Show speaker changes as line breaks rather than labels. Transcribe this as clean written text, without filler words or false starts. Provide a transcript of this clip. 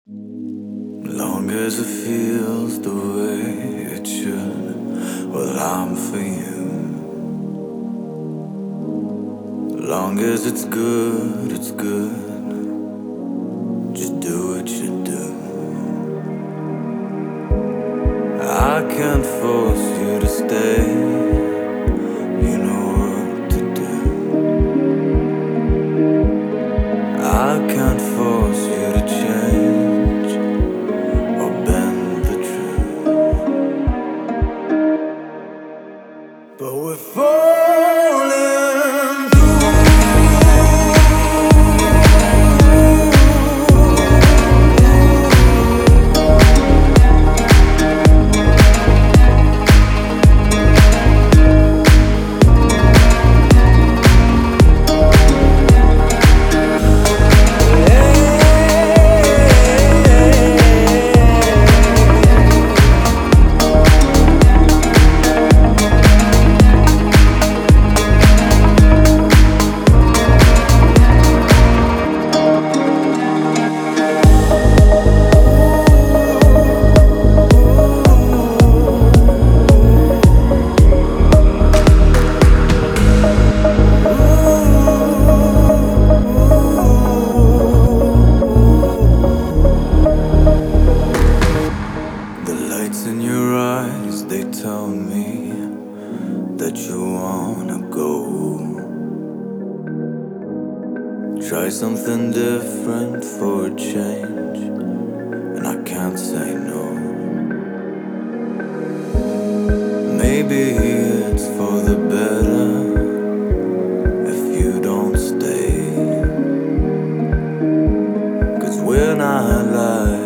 Long as it feels the way it should, well, I'm for you. Long as it's good, it's good. Just do what you do. I can't force you to stay. You know what to do. I can't force you to change or bend the truth. But we're falling through. In your eyes, they tell me that you wanna go. Try something different for a change, and I can't say no. Maybe it's for the better if you don't stay, 'cause we're not like